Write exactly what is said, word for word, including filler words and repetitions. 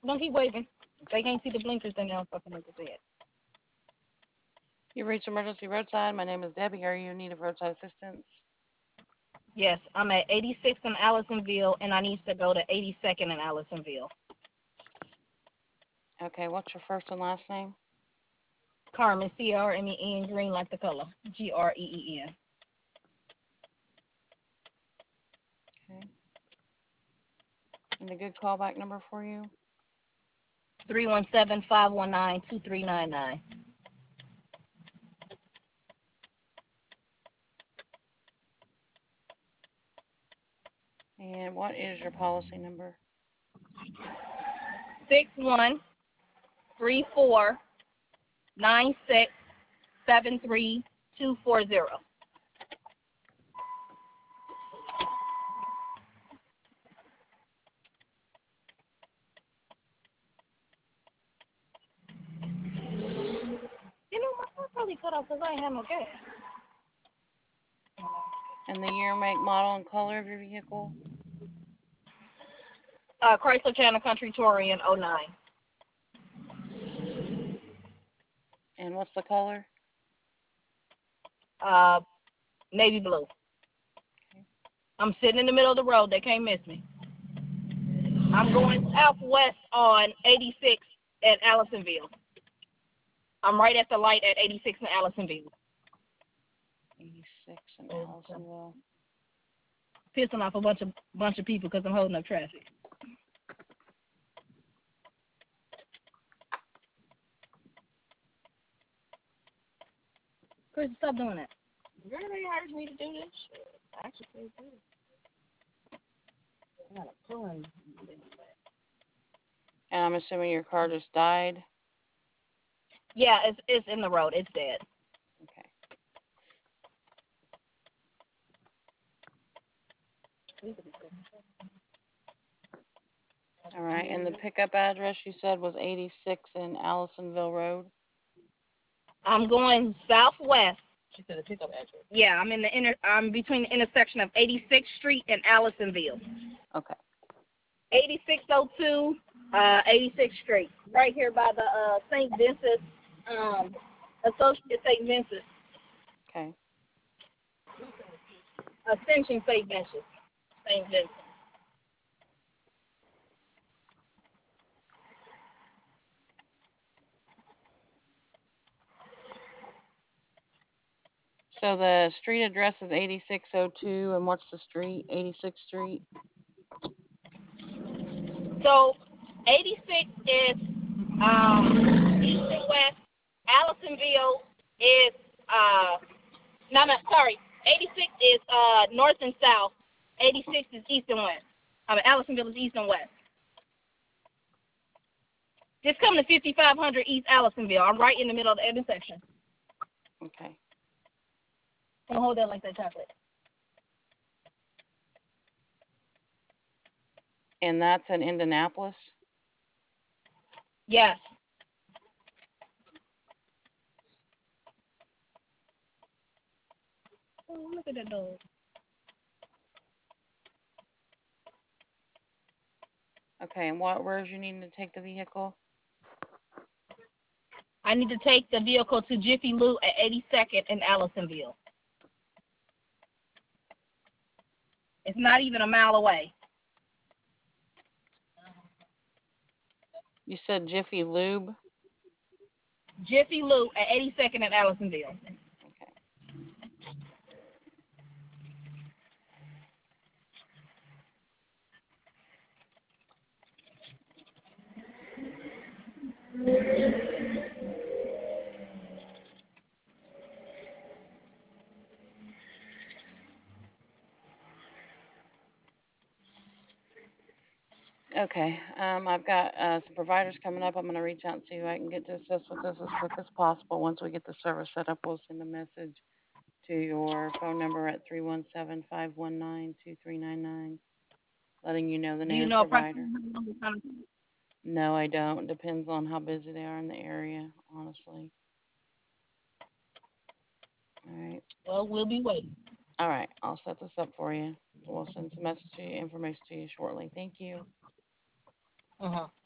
don't keep waving. They can't see the blinkers thing now. Fucking like I said. You reached Emergency Roadside. My name is Debbie. Are you in need of roadside assistance? Yes, I'm at eighty-six in Allisonville, and I need to go to eighty-second in Allisonville. Okay, what's your first and last name? Carmen, C R M E N, green like the color, G R E E N. Okay. And a good callback number for you? three one seven, five one nine, two three nine nine. And what is your policy number? six one three four nine six seven three two four zero. You know, my phone probably cut off because I ain't have no gas. And the year, make, model, and color of your vehicle? Uh, Chrysler Channel Country Torian oh nine. And what's the color? Uh, navy blue. Okay. I'm sitting in the middle of the road. They can't miss me. I'm going southwest on eighty-six at Allisonville. I'm right at the light at eighty-six in Allisonville. eighty-six in Allisonville. Pissing off a bunch of bunch of people because I'm holding up traffic. Chris, stop doing that. Girl, they hired me to do this shit. I actually say good. I got a pun. And I'm assuming your car just died? Yeah, it's it's in the road. It's dead. Okay. All right. And the pickup address you said was eighty-six in Allisonville Road? I'm going southwest. She said the pickup address. Yeah, I'm in the inter. I'm between the intersection of eighty-sixth Street and Allisonville. Okay. eighty-six oh two, uh, eighty-sixth Street, right here by the uh, Saint Vincent, um, Associate Saint Vincent, Okay. Ascension Saint Vincent, Saint Vincent. So the street address is eighty-six oh two, and what's the street? eighty-sixth Street? So, eighty-six is um, east and west. Allisonville is uh, no, no, sorry. eighty-six is uh north and south. eighty-six is east and west. I mean, Allisonville is east and west. Just come to fifty-five hundred East Allisonville. I'm right in the middle of the intersection. Okay. Don't hold that like that chocolate. And that's in Indianapolis? Yes. Oh, look at that dog. Okay, and what, where's you needing to take the vehicle? I need to take the vehicle to Jiffy Lube at eighty-second in Allisonville. It's not even a mile away. You said Jiffy Lube? Jiffy Lube at eighty-second in Allisonville. Okay. Okay, um, I've got uh, some providers coming up. I'm going to reach out and see who I can get to assist with this as quick as possible. Once we get the service set up, we'll send a message to your phone number at three one seven, five one nine, two three nine nine, letting you know the Do you named know provider. approximately? No, I don't. Depends on how busy they are in the area, honestly. All right. Well, we'll be waiting. All right. I'll set this up for you. We'll send some message to you, information to you shortly. Thank you. Uh-huh.